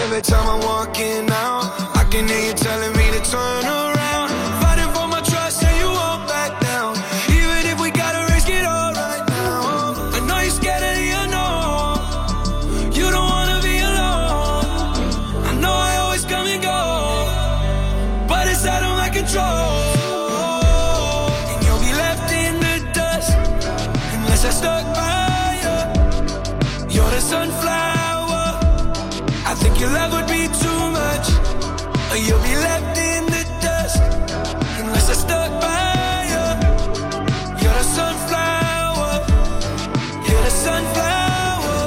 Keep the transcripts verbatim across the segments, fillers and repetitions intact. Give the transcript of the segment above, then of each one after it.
every time I'm walking out. I can hear you telling me to turn around. Fighting for my trust and you won't back down. Even if we gotta risk it all right now. I know you're scared of the unknown. You don't wanna be alone. I know I always come and go, but it's out of my control. And you'll be left in the dust unless I stuck by you. You're the sunflower. I think your love would be too much. Or you'll be left in the dust unless I stuck by you. You're the sunflower. You're the sunflower.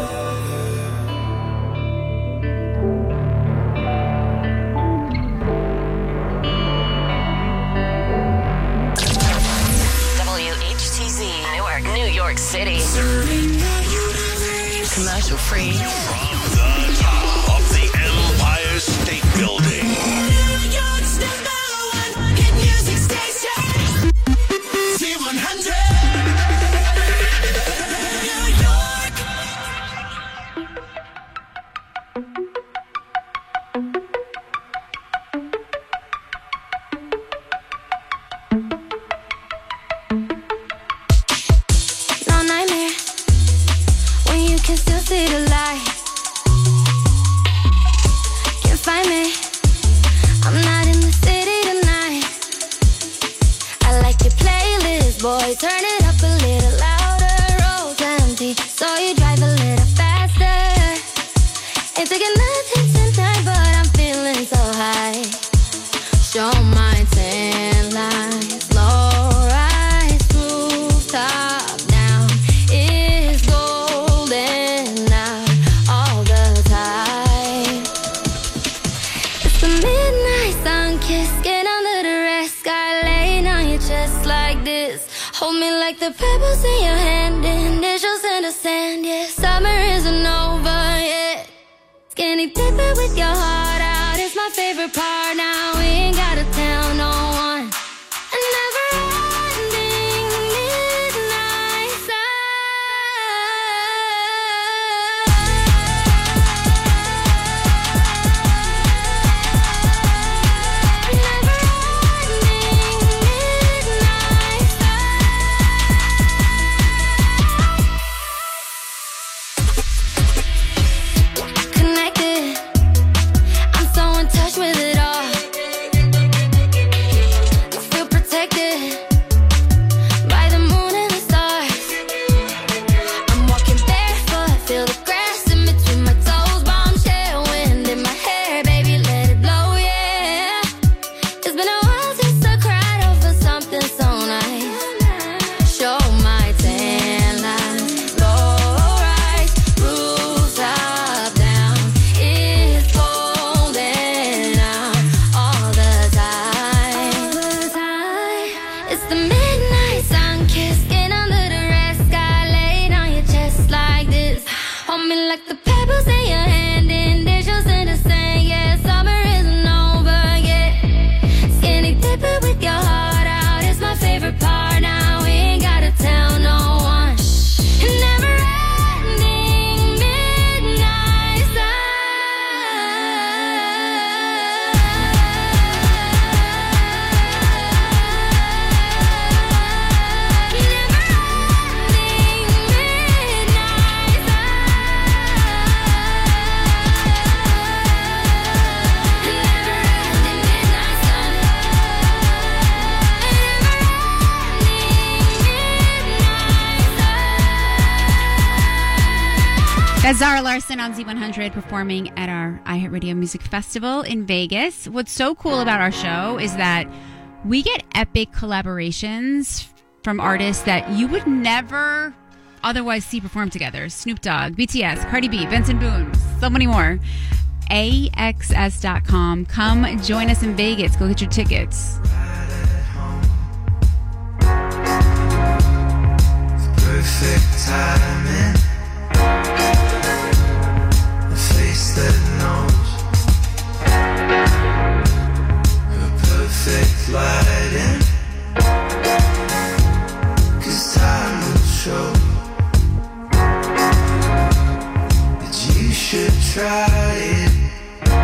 W H T Z, Newark, New York City. Commercial free. From the top of the Empire State Building. New York's number one hit music station. Z one hundred. New York. No nightmare when you can still see the light. Can't find me. I'm not in the city tonight. I like your playlist, boy. Turn it up a little louder. Roads empty, so you drive a little faster. Ain't taking nothing tonight, but I'm feeling so high. Show my tan lines, low rise, rooftop down. It's golden out all the time. It's the midnight sun kiss, get under the red sky, laying on your chest like this. Hold me like the pebbles in your hand, initials in the sand. Yeah, summer isn't over yet. Skinny dipping with your heart out is my favorite part. Now we ain't gotta tell no one. A never-ending midnight connected. I'm so in touch with it all. I feel protected by the moon and the stars. I'm walking barefoot, feel the grass in between my toes. Bombshell wind in my hair, baby, let it blow, yeah. It's been a while since I cried over something so nice. Show my tan lines, low rise, rooftop down. It's golden out all the time. It's the midnight sun kiss, get under the red sky, laying on your chest like this. Hold me like the pebbles in your hand, initials in the sand. Yeah, summer isn't over yet. Skinny dipping with your heart out is my favorite part. Now we ain't gotta tell no one. Never-ending midnight That's Zara Larsson on Z one hundred performing at our iHeartRadio Music Festival in Vegas. What's so cool about our show is that we get epic collaborations from artists that you would never otherwise see perform together. Snoop Dogg, B T S, Cardi B, Benson Boone, so many more. A X S dot com. Come join us in Vegas. Go get your tickets. Perfect timing. A face that knows. Her perfect lighting. 'Cause time will show that you should try it.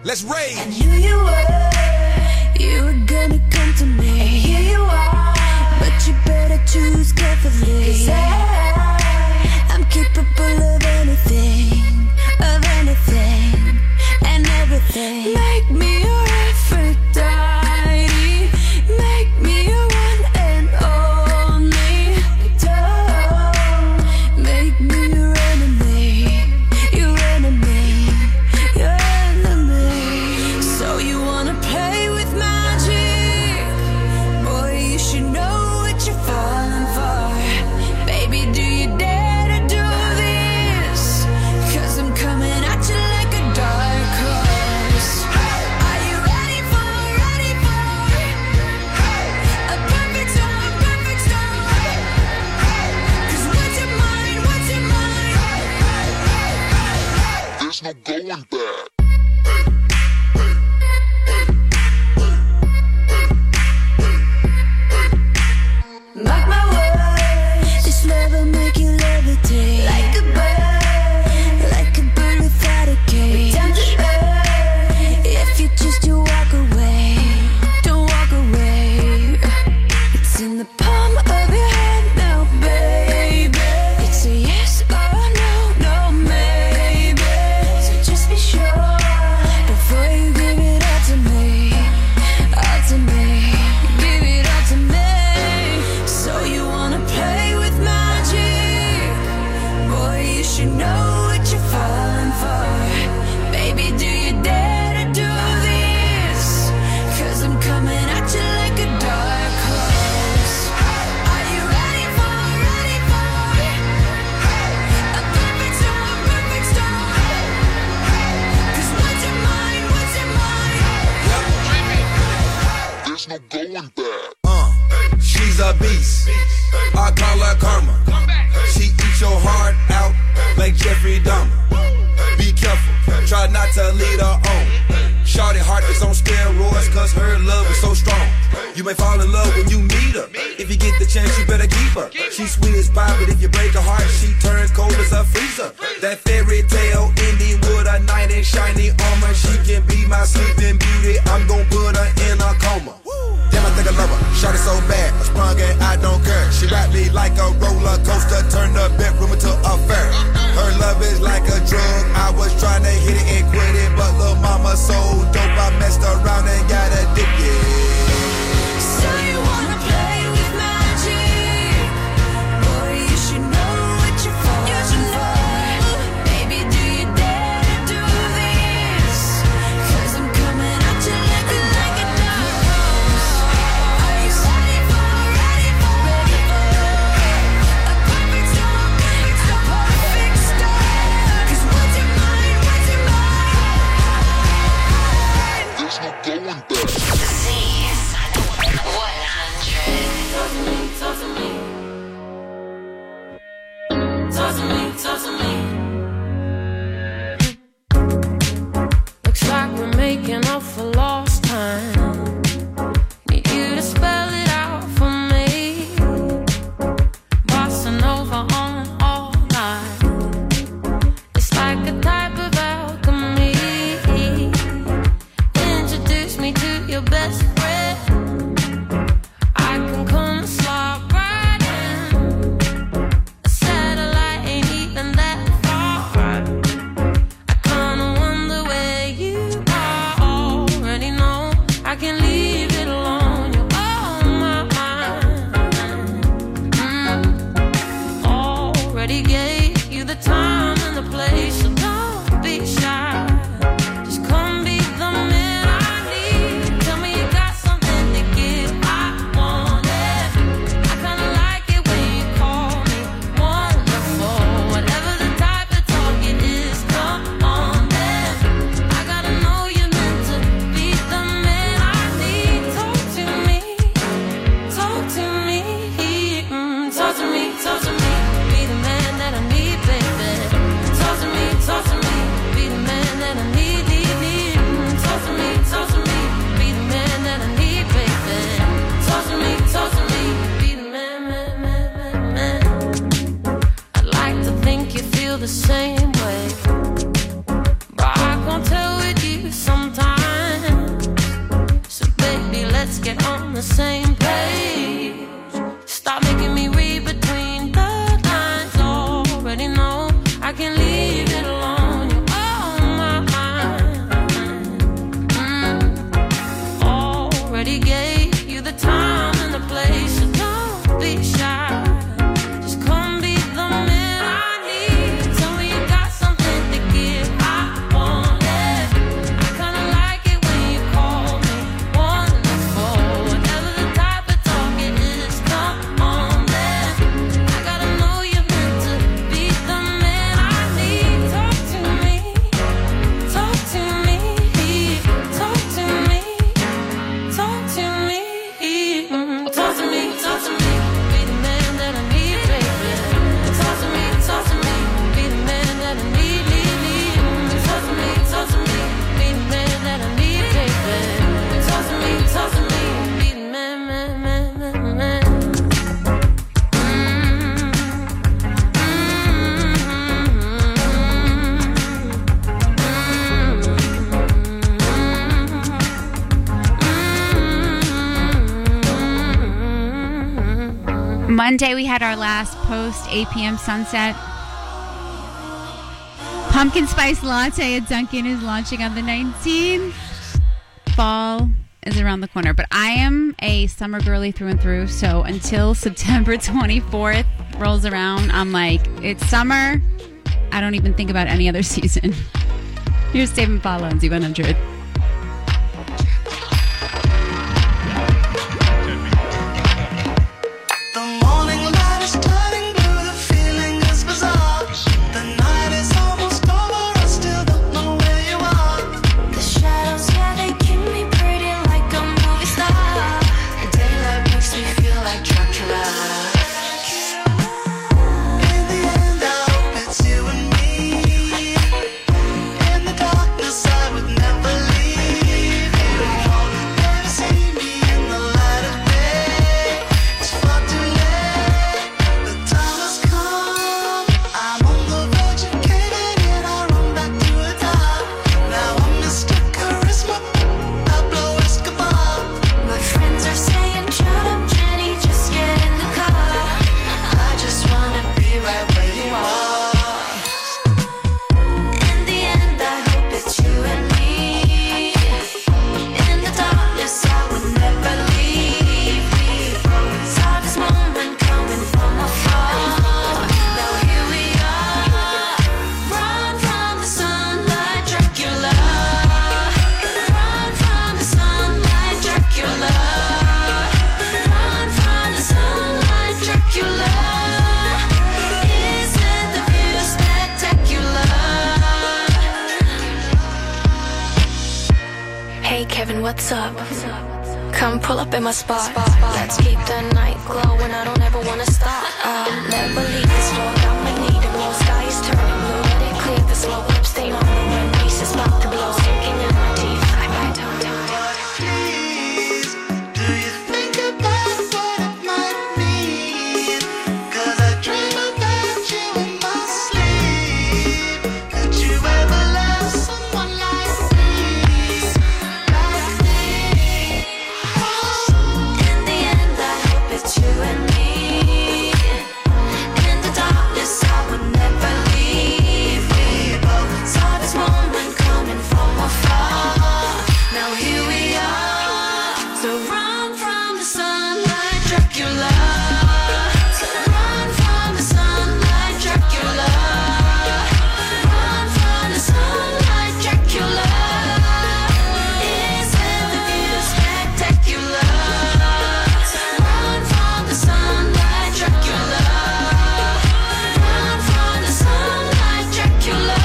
Let's rage. I knew you were, you were gonna come to me. And here you are, but you better choose carefully. 'Cause I, I'm capable of anything, of anything, and everything. Make me your Aphrodite, make me your one and only. Don't make me your enemy, your enemy, your enemy. So you wanna play with magic? Boy, you should know what you're falling for. Baby, do you dare to do this? 'Cause I'm coming at you like a dark horse. Are you ready for, ready for a perfect storm, perfect storm? 'Cause what's your mind, what's your mind? There's no going back. Mark my words, this love will make you levitate like a bird, like a bird without a cage. Down to earth, if you just you walk away, don't walk away. It's in the palm of your hand now, baby. It's a yes or no, no maybe. So just be sure before you give it all to me, all to me. Give it all to me. So you wanna play with magic? Boy, you should know what you're falling for. Baby, do you dare to do this? 'Cause I'm coming at you like a dark horse. Are you ready for, ready for a perfect storm, perfect storm? 'Cause what's your mind, what's your mind? There's no going back. Uh, she's a beast. I call her karma. She eats your heart out like Jeffrey Dahmer. Be careful, try not to lead her on. Shawty heart is on steroids, 'cause her love is so strong. You may fall in love when you meet her. If you get the chance, you better keep her. She's sweet as pie, but if you break her heart, she turns cold as a freezer. That fairy tale ending with a knight in shiny armor. She can be my sleeping beauty. I'm gon' put her in a coma. Damn, I think I love her. Shawty so bad, I sprung and I don't care. She wrapped me like a roller coaster, turned the bedroom into a fair. Her love is like a drug. I was trying to hit it and quit it, but lil' mama so dope, I messed around and got addicted. So you wanna play with magic? Boy, you should know what you're falling for. Baby, do you dare to do this? 'Cause I'm coming at you like a, like a dark horse. Are you ready for, ready for, ready for a perfect storm, a perfect storm? 'Cause what's your mind, what's your mind? There's no going back. Z one hundred. Talk to me, talk to me. Talk to me, talk to me. Looks like we're making up for lost time. Need you to spell it out for me. Bossa Nova on all night. It's like a type of alchemy. Introduce me to your best friend. I can come slide right in. A satellite ain't even that far. I kinda wonder where you are. Already know I can leave it alone. You're on my mind. Mm. Already gave you the time and the place, so don't be shy. Just come be the man I need. Tell me you got get on the same page. Stop making me read between the lines. Already know I can leave it alone. You're on my mind. Mm. Already gave you the time and the place, so don't be shy. Just come be the man I need. Tell me you got something to give. I want it. I kinda like it when you call me wonderful. Whatever the type of talk it is, come on then. I gotta know you're meant to be the man I need. Talk to me, talk to me, talk to me, talk to me, Mm, talk to me, talk to me. Be the man that I need, baby. Talk to me, talk to me. Be the man that I need, need, need. Mm, talk to me, talk to me. Be the man that I need, baby. Talk to me, talk to me. Be the man, man, man, man, man. Monday, we had our last post eight p.m. sunset. Pumpkin spice latte at Dunkin' is launching on the nineteenth. Fall is around the corner, but I am a summer girly through and through, so until September twenty-fourth rolls around, I'm like, it's summer. I don't even think about any other season. Here's Dave and Paula on Z one hundred. The morning light is turning blue, the feeling is bizarre. The night is almost over, I still don't know where you are. The shadows, yeah, they keep me pretty like a movie star. And daylight makes me feel like Dracula. In the end, I hope it's you and me. In the darkness, I would never leave you. Never see me in the light of day. It's far too late. The time has come. I'm on the verge of caving in. I run back to the top. Now I'm Mister Charisma, Pablo Escobar. My friends are saying, shut up, Jenny, just get in the car. I just wanna be right where you are. In the end, I hope it's you and me. In the darkness, I would never leave. Saw this moment coming from afar. Now here we are. Run from the sunlight, Dracula. Run from the sunlight, Dracula. Run from the sunlight, Dracula. Isn't the view spectacular? Hey Kevin, what's up? Come pull up in my spot. Let's keep the night glowing. I don't ever wanna stop. Uh, never leave this floor. Got my need to blow. Sky is turning blue. Let it clear the slow up. Stay on the run. Race is about to blow. Sinking in my teeth. I might down, down, down. Please, do you think about what it might mean? 'Cause I dream about you in my sleep. Could you ever love someone like me? Like me? In the end, I hope it's you and me. In the darkness, I would never leave. We both saw this moment coming from afar. Now here we are. So run from the sunlight, Dracula. Run from the sunlight, Dracula. Run from the sunlight, Dracula. Isn't the view spectacular? Run from the sunlight, Dracula. Run from the sunlight, Dracula.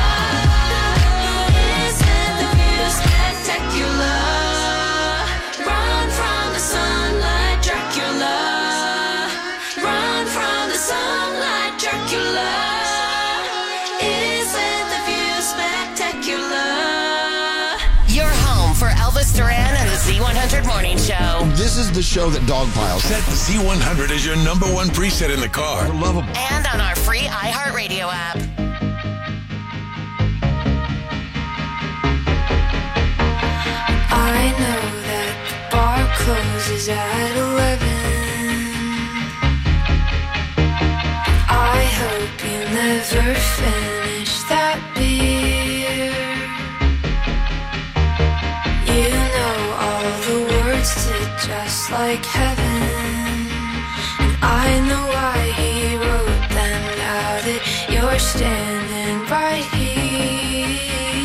Isn't the view spectacular? Run from the sunlight, Dracula. Run from the sunlight, Dracula. Isn't the view spectacular? Your home for Elvis Duran and the Z one hundred Morning Show. This is the show that dogpiles. Set Z one hundred as your number one preset in the car. Love 'em. And on our free iHeartRadio app. I know that the bar closes like heaven. And I know why he wrote them. Now that you're standing right here.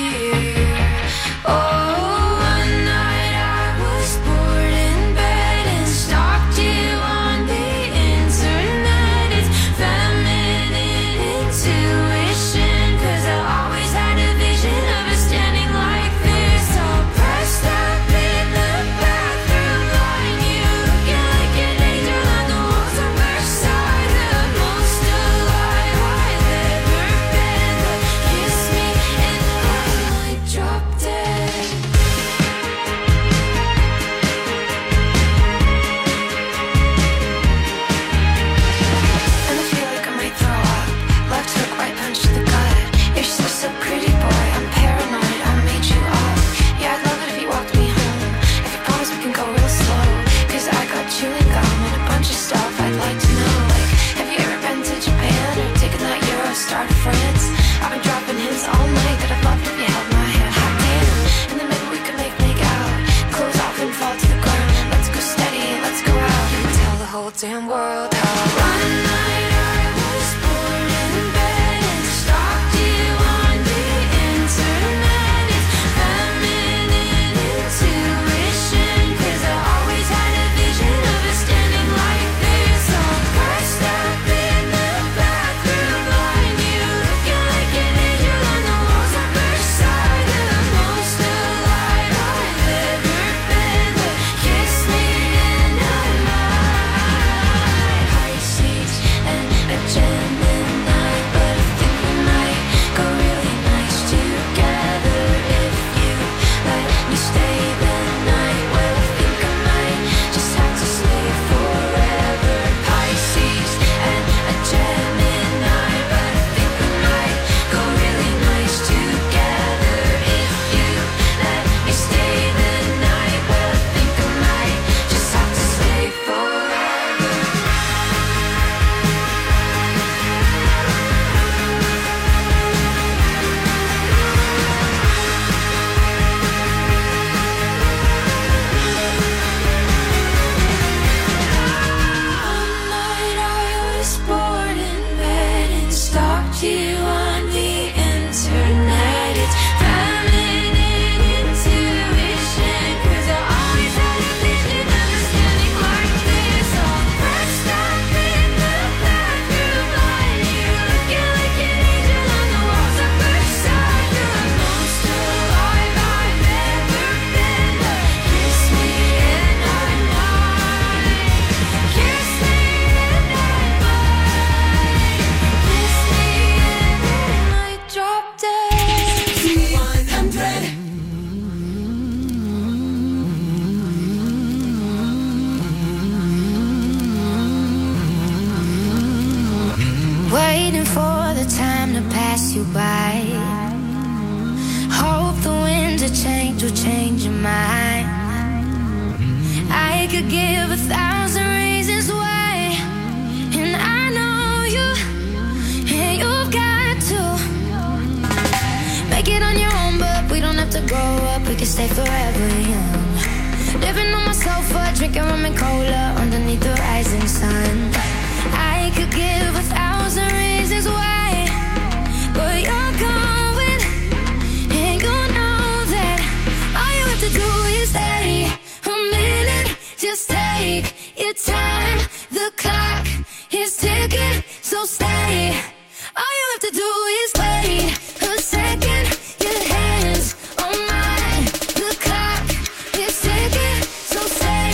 Oh, one night I was bored in bed and stalked you on the internet. It's feminine intuition, 'cause I always had a vision of us standing like this, all pressed up in the bathroom line. You looking like an angel on the walls of Versailles, the most alive I've ever been. But kiss me and I might drop dead. And I feel like I might throw up. Left hook, right punch to the gut. You're so, so pretty, boy. I'm paranoid. I made you up. Yeah, I'd love it if you walked me home. If you promise we can go real slow. 'Cause I got chewing gum and a bunch of stuff I'd like to know. Like, have you ever been to Japan or taken that Eurostar to France? I've been dropping hints all night that I'd love it if you held my hand. Hot damn. And then maybe we could make make out. Close off and fall to the ground. Let's go steady, let's go out. You can tell the whole damn world how. One night I was bored in bed and stalked you on the internet. It's feminine intuition, 'cause I always had a vision of us standing like this, all pressed up in the bathroom line. You looking like an angel on the walls of Versailles, the most alive I've ever been. But kiss me and I might. Pisces and a Gemini, but I think we might go really nice together if you let me stay the night. Well, I think I might just have to stay forever. Pisces and a Gemini, but I think we might go really nice together if you let me stay the night. Well, I think I might just have to stay forever. One night I was bored in bed and stalked you on the internet. It's feminine intuition, 'cause I always had a vision of us standing like this, all pressed up in the bathroom line. You looking like an angel on the walls of Versailles, the most alive I've ever been. But kiss me and I might. Kiss me and I might. Kiss me and I might drop dead. Z one hundred. Waiting for the time to pass you by. Hope the winds of change will change your mind. I could give a thousand reasons why, and I know you, and you've got to make it on your own. But we don't have to grow up, we can stay forever young. Living on my sofa, drinking rum and cola underneath the rising sun. I could give a thousand reasons why, but you're going, and you know that all you have to do is stay a minute. Just take your time. The clock is ticking, so stay. All you have to do is wait a second. Your hands on mine. The clock is ticking, so stay.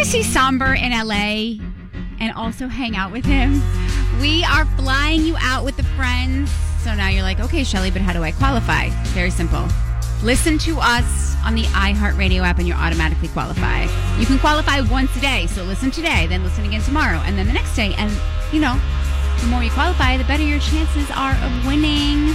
see Somber in L A and also hang out with him? We are flying you out with the friends. So now you're like, okay, Shelly, but how do I qualify? Very simple. Listen to us on the iHeartRadio app and you automatically qualify. You can qualify once a day. So listen today, then listen again tomorrow, and then the next day. And, you know, the more you qualify, the better your chances are of winning.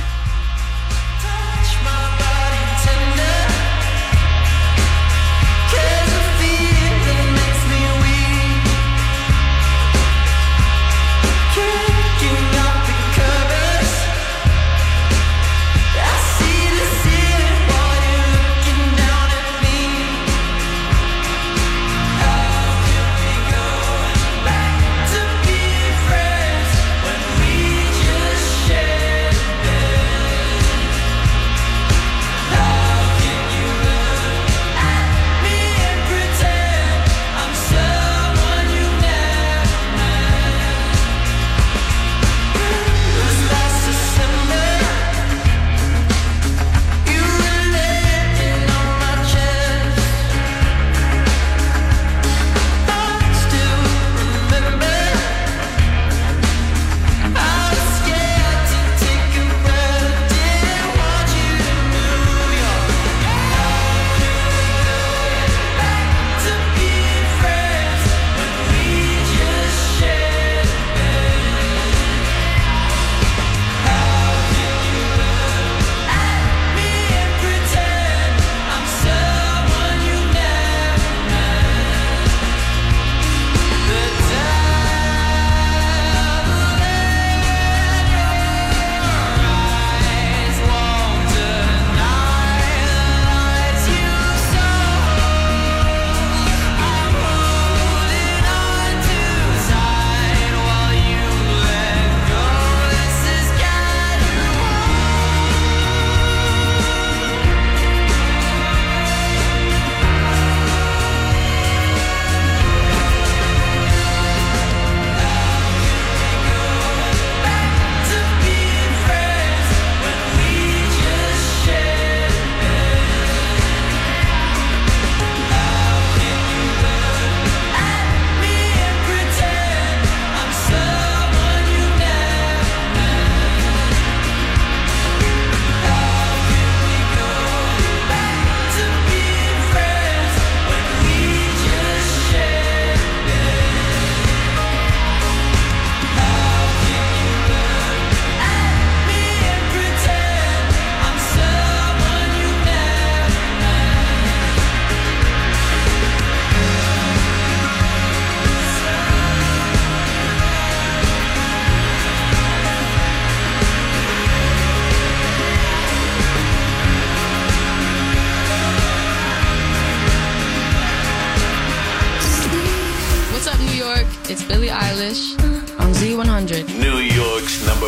It's Billie Eilish on Z one hundred. New York's number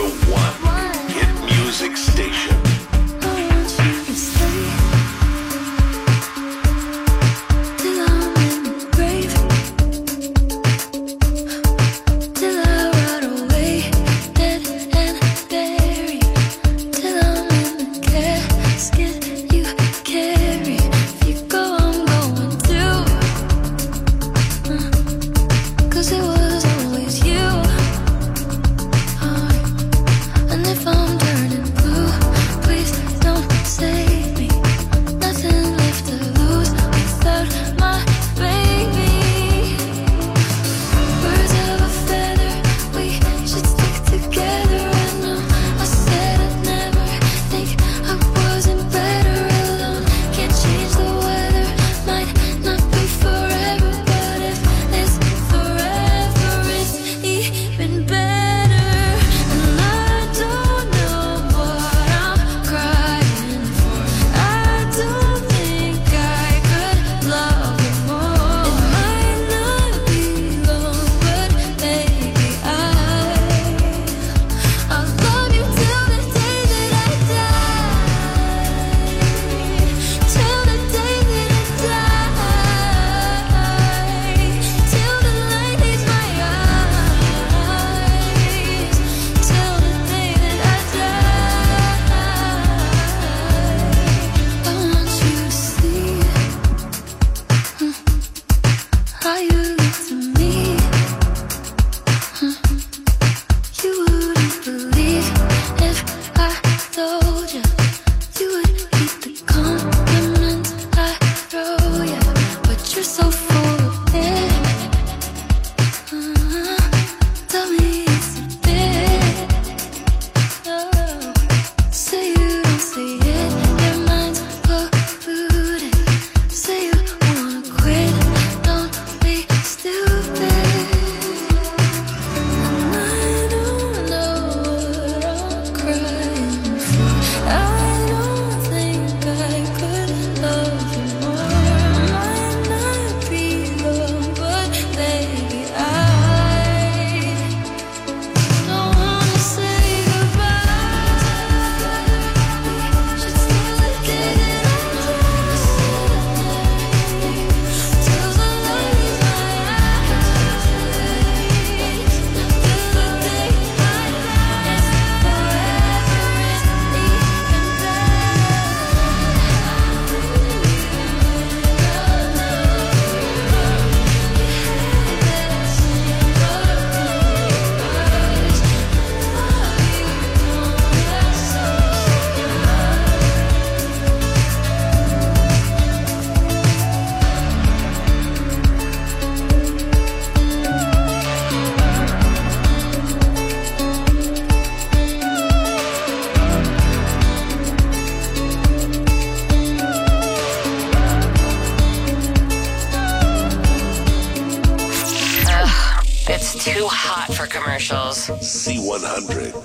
one hit music station. Cause it was always you. commercials. Z one hundred.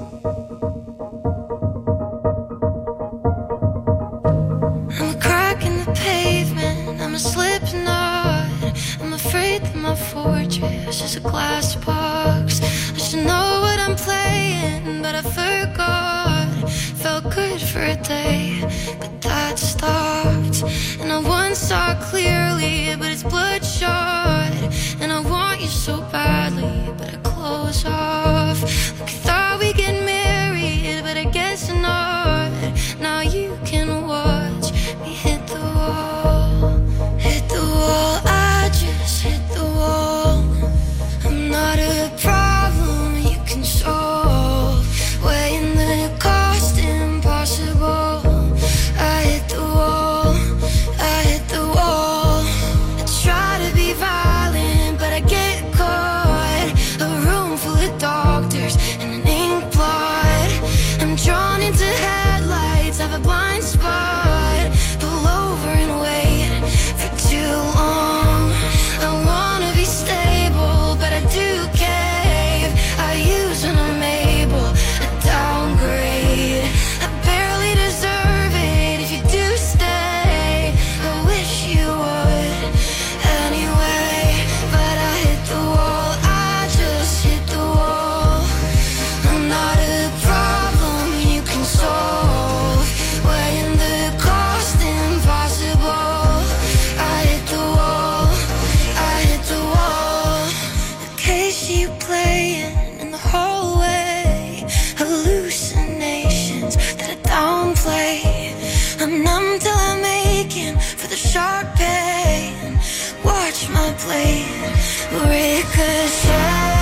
I'm a crack in the pavement, I'm a slipknot. I'm afraid that my fortress is a glass box. I should know what I'm playing, but I forgot. Felt good for a day, but that stopped. And I once saw clearly, but it's bloodshot. And I want you so badly, but I close off. Like I thought we'd get married, but I guess not. Now you can watch me hit the wall. Hit the wall, I just hit the wall. I'm not a problem you can solve. Weighing the cost impossible. I hit the wall, I hit the wall. I try to be violent, but I get caught. A room full of doctors and an ink blot. I'm drawn into headlights, have a blind spot. Pull over and wait for too long. I wanna be stable, but I do cave. I use when I'm able, I downgrade. I barely deserve it if you do stay. I wish you would anyway, but I hit the wall, I just hit the wall. I'm not a problem you can solve. Weighing the cost impossible. I hit the wall, I hit the wall. The case you playing in the hallway. Hallucinations that I downplay. I'm numb till I'm aching for the sharp pain. Watch my blade ricochet.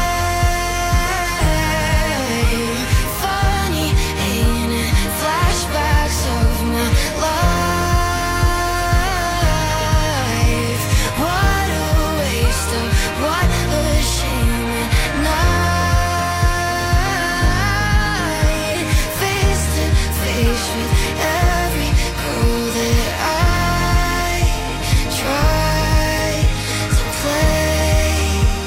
Funny, ain't it? Flashbacks of my life. What a waste of, what a shame at night. Face to face with every girl that I try to play.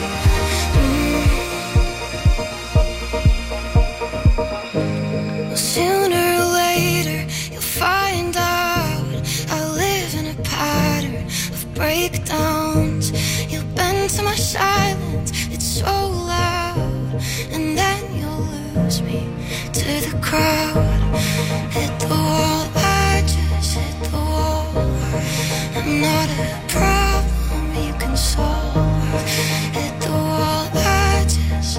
Mm. Sooner or later, you'll find out I live in a pattern of breakdowns. You'll bend to my silence, it's so loud. And then you'll lose me to the crowd. Hit the wall, I just hit the wall. I'm not a problem you can solve. Hit the wall, I just,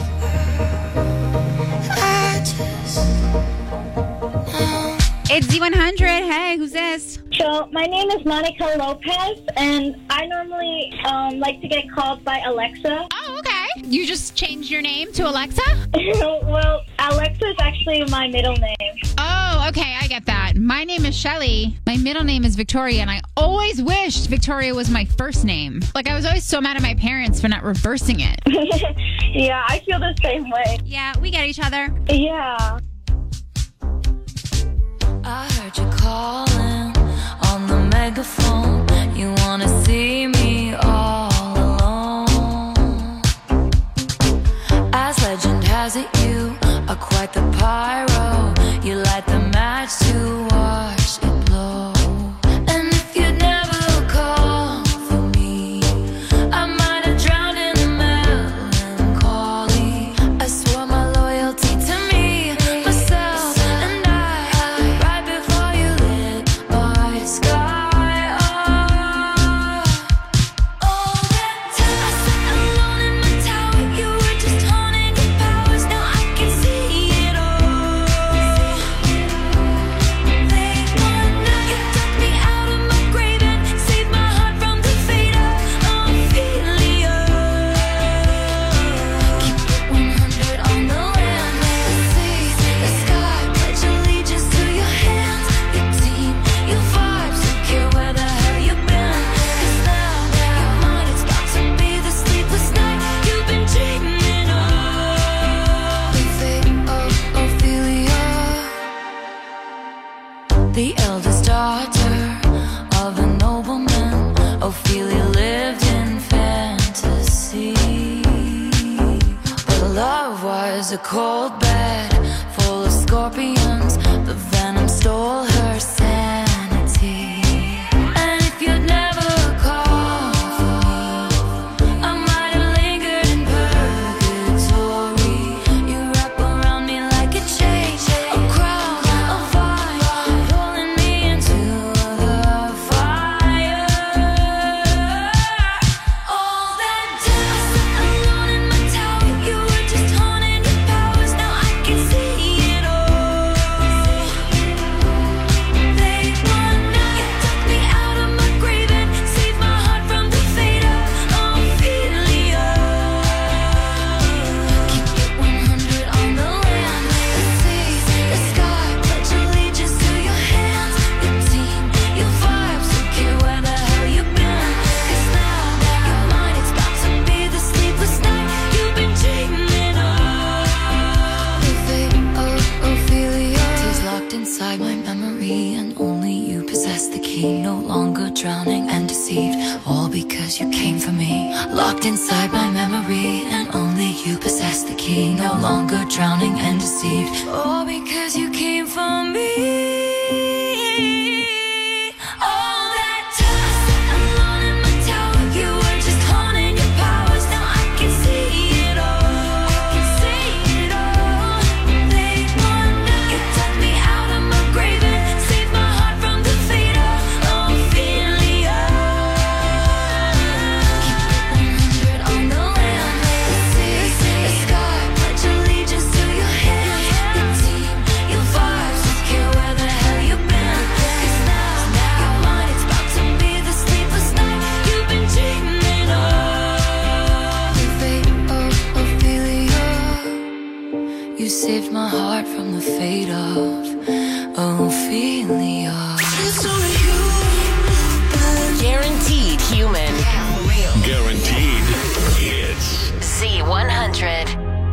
I just, no. It's Z one hundred. Hey, who's this? So, my name is Monica Lopez, and I normally um, like to get called by Alexa. Oh, okay. You just changed your name to Alexa? Well, Alexa is actually my middle name. Oh, okay. I get that. My name is Shelly. My middle name is Victoria, and I always wished Victoria was my first name. Like, I was always so mad at my parents for not reversing it. Yeah, I feel the same way. Yeah, we get each other. Yeah. I heard you calling on the megaphone. You wanna see me all alone. As legend has it, you are quite the pyro. You light the match to watch it blow. And if you'd never call for me, I might have drowned in the melancholy. I swore my loyalty to me, myself, and I. Right before you lit my sky up. All that time I sat alone in my tower. You were just haunting your powers. Now I can see it all. Late one night, you took me out of my grave and saved my heart from the fate of Ophelia. Keep it one hundred on the land. The sea, the sky, pledge allegiance to your hands. Your team, your vibes, don't care where the hell you've been. 'Cause now, your mind, it's about to be the sleepless night you've been dreaming of. The fate of Ophelia. The eldest daughter of a nobleman, Ophelia lived in fantasy. But love was a cold bed full of scorpions. The venom stole her sanity. And if you'd never called for me, I might have lingered in purgatory. You wrap around me like a chain, a crown, a fire, pulling me into the fire. All that dust alone in my tower, you were just haunting your powers. Now I can see it all. They want now, you took me out of my grave and saved my heart from the fate of Ophelia. Keep it one hundred on the land, the sea, the sky, pledge allegiance to your hands, your team, your vibes, don't care where the hell you've been. 'Cause now you're mine, it's about to be the sleepless night you've been dreaming of. The fate of Ophelia is locked inside my memory, and only you possess the key. No longer drowning and deceived, all because you came for me. Locked inside my memory, and only you possess the key. No longer drowning and deceived, all because you came for me. All that dust alone in my tower, you were just haunting your powers. Now I can see it all. I can see it all. They want now, you took me out of my grave and saved my heart from the fate of Ophelia. Keep it one hundred on the land, the sea, the sky, pledge allegiance to your hands, your team, your vibes, don't care where the hell you've been. 'Cause now you're mine, it's about to be the sleepless night you've been dreaming of. The fate of Ophelia, you saved my heart from the fate of Ophelia. It's only you. Guaranteed human. Guaranteed hits. Z one hundred.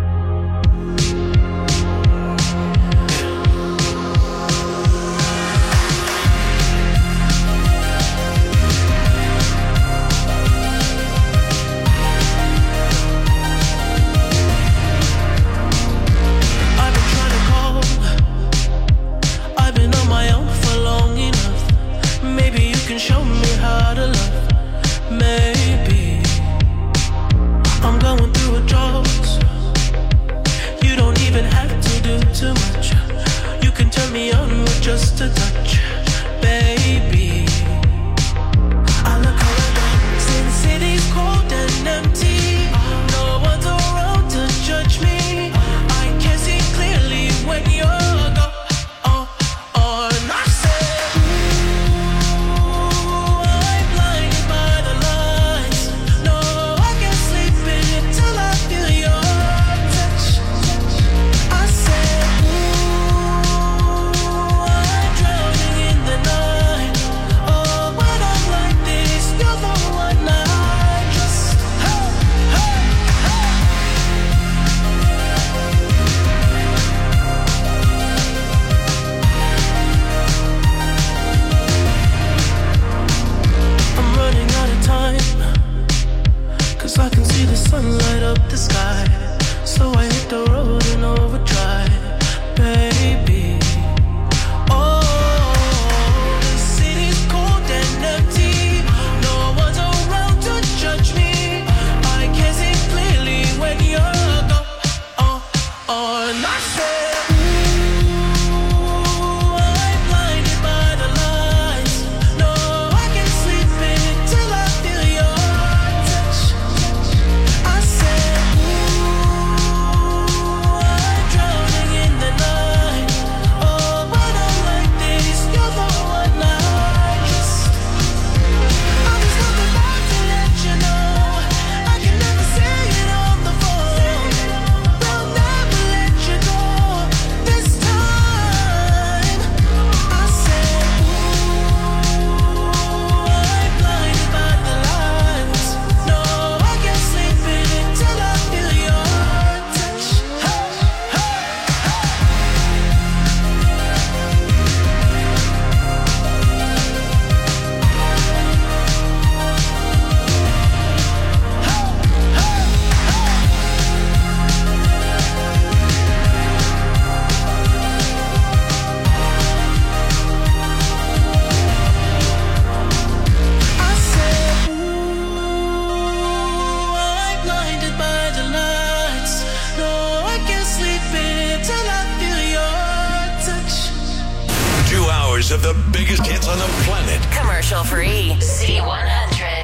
I've been trying to call. I've been on my own for long enough. Maybe you can show me how to love. Maybe I'm going through a drought. You don't even have to do too much. You can turn me on with just a touch, baby. I look around, see the city's cold and empty. No one's around to judge me. I can see clearly when you're gone. Oh, oh, and I said, ooh, I'm blinded by the lights. No, I can't sleep until I feel your touch. I said, ooh, I'm drowning hours of the biggest hits on the planet. Commercial free. Z one hundred.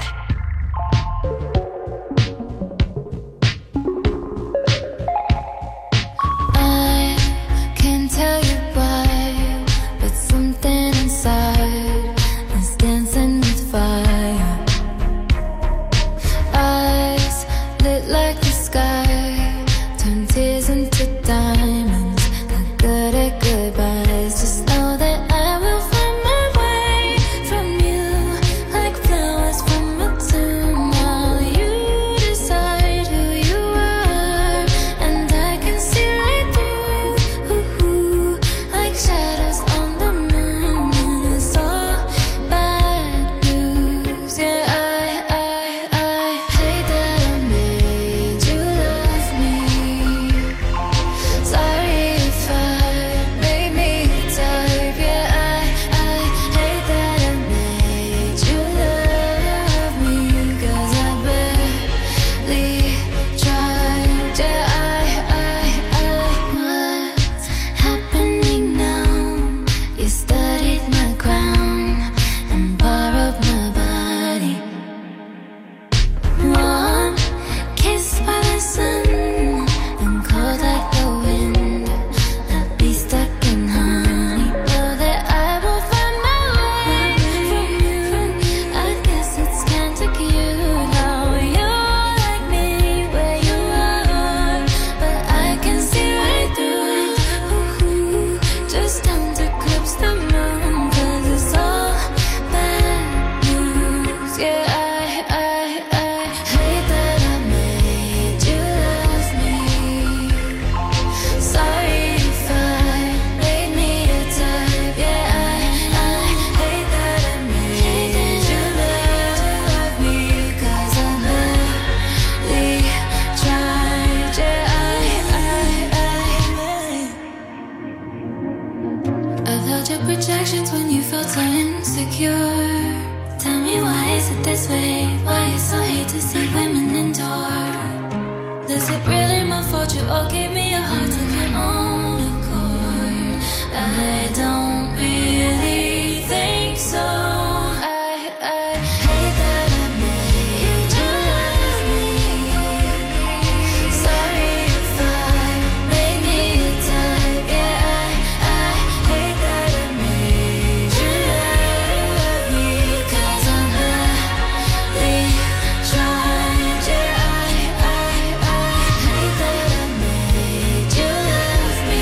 I can't tell you why, but something inside is dancing with fire. Eyes lit like the sky, turn tears into diamonds. Not good at goodbyes. Just know that I will find my way from you, like flowers from a tomb. While you decide who you are, and I can see right through, ooh, like shadows on the moon. And it's all bad news. Yeah, I, I, I hate that I made you love me. Sorry if I made me type. Yeah, I, I hate that I made you love me. Cause I barely tried. Yeah, I, I, I what's happening now? You studied my crown and borrowed my body. Warm kiss by the sun and cold like the wind. I'll be stuck in honey. Know that I will find my way from you. I guess it's kinda cute how you're like me where you are, but I can see right through it. Ooh, just don't eclipse the moon, cause it's all bad news. Yeah, I, I, I hate that I made you love me. Sorry if I made me a type. Yeah, I, I hate that I made you love me. Cause I barely tried. Yeah, I, I, I I've held your projections when you felt so insecure. Tell me, why is it this way? Why you so hate to see women endure? Is it really my fault you all gave me a heart of your own accord? I don't really think so. I, I hate that I made you love me. Sorry if I made me a type. Yeah, I, I hate that I made you love me. Cause I'm barely trying. Yeah, I, I, I hate that I made you love me.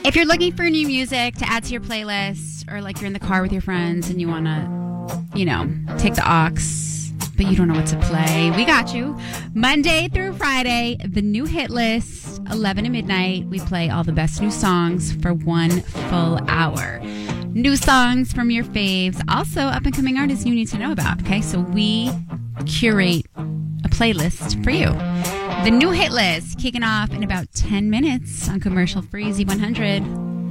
If you're looking for new music to add to your playlist, or like you're in the car with your friends and you want to, you know, take the aux, but you don't know what to play, we got you. Monday through Friday, the new hit list, eleven to midnight. We play all the best new songs for one full hour. New songs from your faves. Also, up-and-coming artists you need to know about, okay? So we curate a playlist for you. The new hit list kicking off in about ten minutes on commercial-free Z one hundred.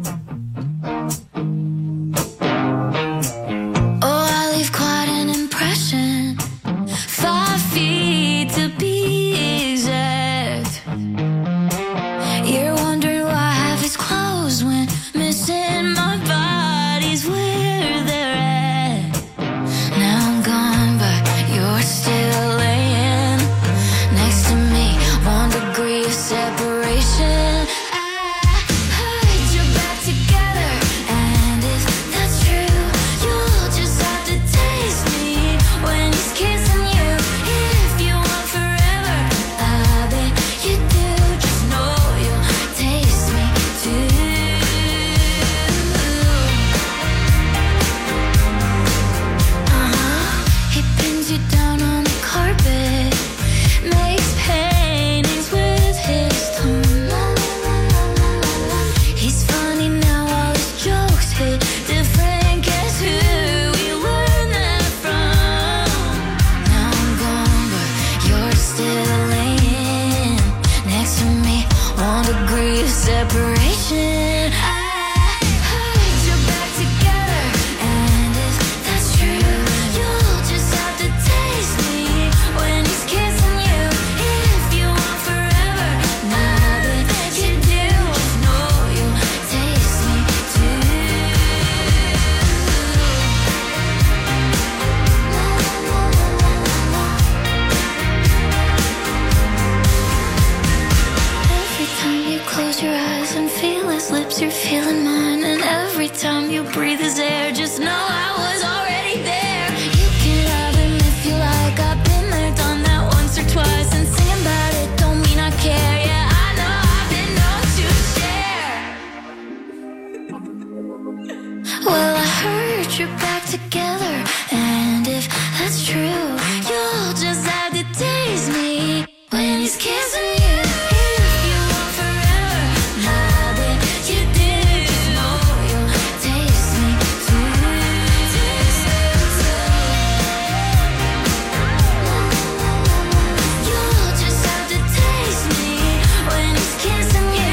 Oh, I leave quite an impression. Five feet to be exact. You're wondering why I have his clothes when missing my body's where they're at. Now I'm gone, but you're still laying next to me. One degree of separation. I heard you're back together, and if that's true, you'll just have to taste me when he's kissing you. If you want forever, I bet you do. Just know you'll taste me too. Uh-huh. He pins you down on the carpet, makes paintings with his tongue. He's funny now, all his jokes hit different. Guess who we learned that from? Now I'm gone, but you're still laying next to me. One degree of separation. I heard you're back together, and if that's true, you'll just have to taste me when he's kissing you. If you want forever, now that you do, just know you'll taste me too. Every time you close your eyes and feel his lips, you're feeling mine. And every time you breathe his air, just know I was already there. You can have him if you like. I've been there, done that once or twice. And singing about it don't mean I care. Yeah, I know I've been known to share. Well, I heard you're back together, and if that's true, you'll just have to taste me when he's kissing you. If you want forever, now that you do, just know you'll taste me too. You'll just have to taste me when he's kissing you.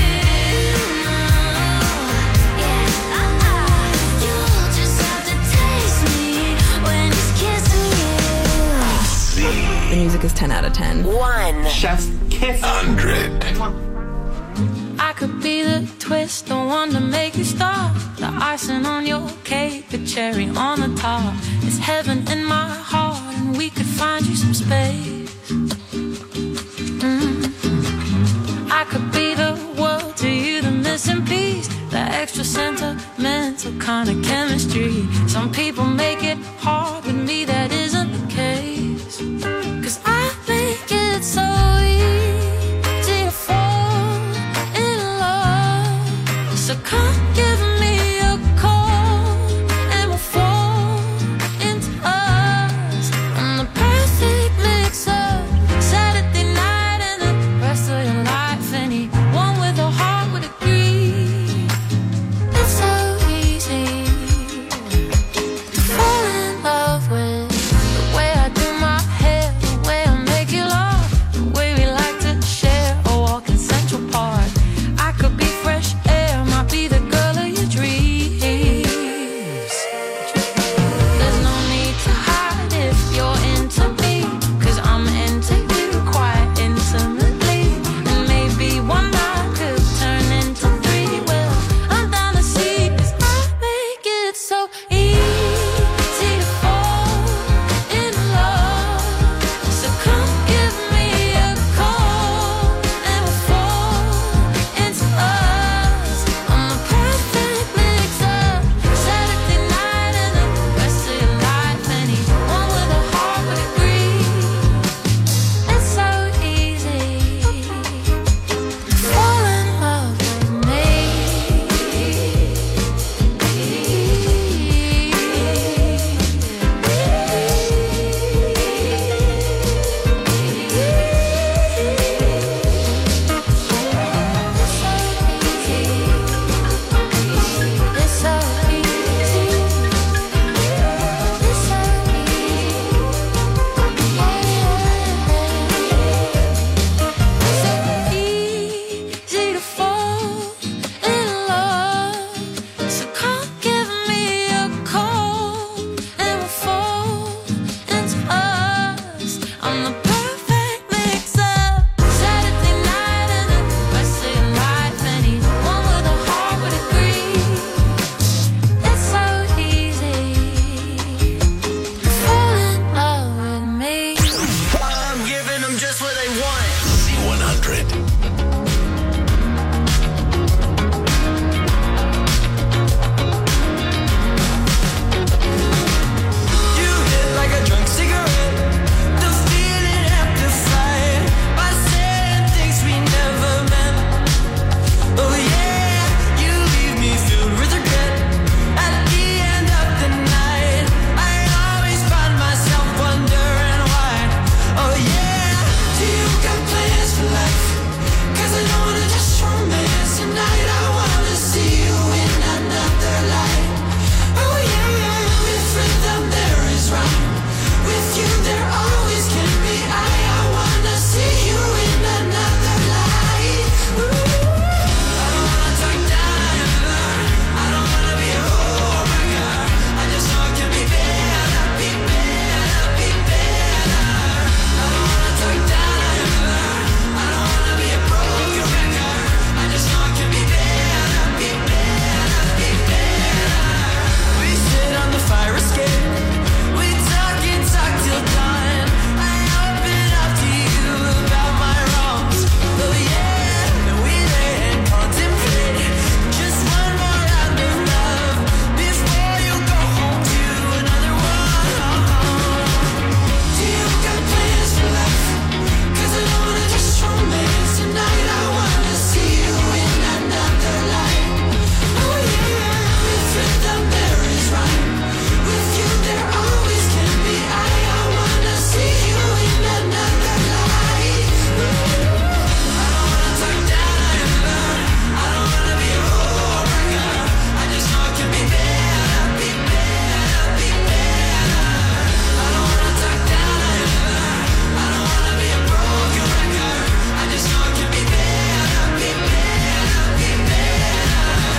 Yeah, uh-uh. You'll just have to taste me when he's kissing you. The music is ten out of ten. One. Chef's Kiss. Hundred. I could be the twist, the one to make you stop. The icing on your cake, the cherry on the top. It's heaven in my heart, and we could find you some space. Mm. I could be the world to you, the missing piece, the extra sentimental kind of chemistry. Some people make it hard, with me that isn't the case. 'Cause I make it so easy to fall in love. So come give me a call, and we'll fall into us. I'm the perfect mix of Saturday night and the rest of your life. Anyone with a heart would agree. It's so easy to fall hundred. You hit like a drunk cigarette. The feeling amplified by saying things we never meant. Oh yeah, you leave me filled with regret. At the end of the night, I always find myself wondering why. Oh yeah, do you got plans for life? 'Cause I don't wanna just romance tonight. I wanna see you in another light. Oh yeah, with rhythm there is rhyme. With you there always can be I. I wanna see you in another light. Ooh. I don't wanna talk down your line. I don't wanna be a homewrecker. I just know it can be better, be better, be better. I don't wanna talk down your line. I don't wanna be a broken record. I just know it can be better, be better, be better. We sit on the fire escape. We talk and talk till dawn. I open up to you about my wrongs. Oh yeah, and we lay and contemplate just one more round of love before you go home to another one. Do you got plans for life? 'Cause I don't wanna just romance tonight. I wanna see you in another light. Oh yeah, with rhythm there is rhyme. With you there always can be I. I wanna see you in another light. I don't wanna talk down your line. I don't wanna be a homewrecker. I just know it can be better, be better, be better. I don't wanna talk down your line. I don't wanna be a broken record. I just know it can be better, be better, be better.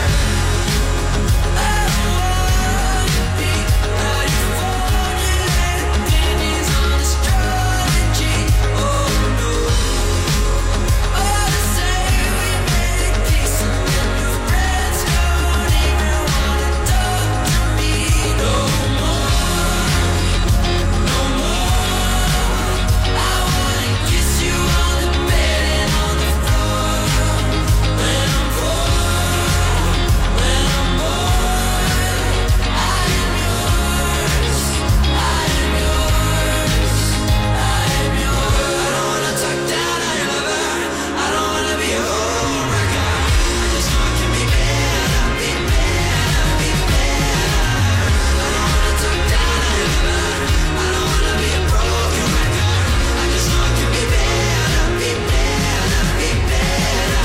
I wanna be how you formulate opinions on astrology. Oh no. Oh, to say we made peace and then your friends don't even wanna talk to me no more, no more. I wanna kiss you on the bed and on the floor. When I'm bored, when I'm bored, I am yours, I am yours, I am yours. I don't wanna talk down on your lover. I don't wanna be a homewrecker. I just know it can be better, be better, be better. I don't wanna talk down on your lover. I don't wanna be a broken record. I just know it can be better, be better, be better.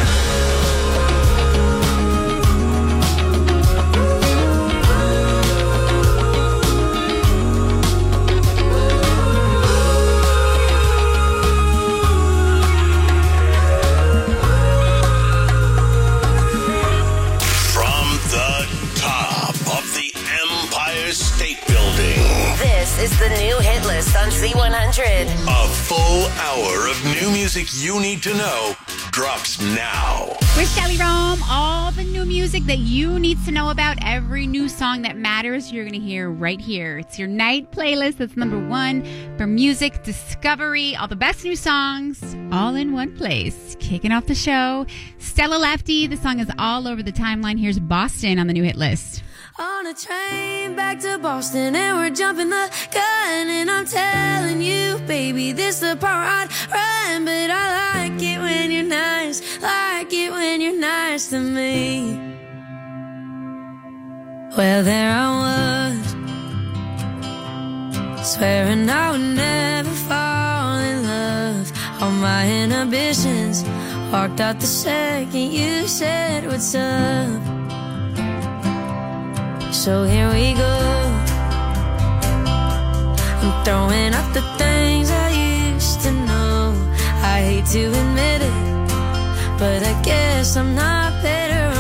From the top of the Empire State Building, This is the new hit list on Z one hundred. a full hour of new music you need to know drops now. We're Shelly Rome. All the new music that you need to know about, every new song that matters, you're going to hear right here. It's your night playlist that's number one for music discovery. All the best new songs, all in one place. Kicking off the show, Stella Lefty. The song is all over the timeline. Here's Boston on the new hit list. On a train back to Boston and we're jumping the gun, and I'm telling you, baby, this the part I'd run. But I like it when you're nice, like it when you're nice to me. Well, there I was, swearing I would never fall in love. All my inhibitions walked out the second you said what's up. So here we go. I'm throwing out the things I used to know. I hate to admit it, but I guess I'm not better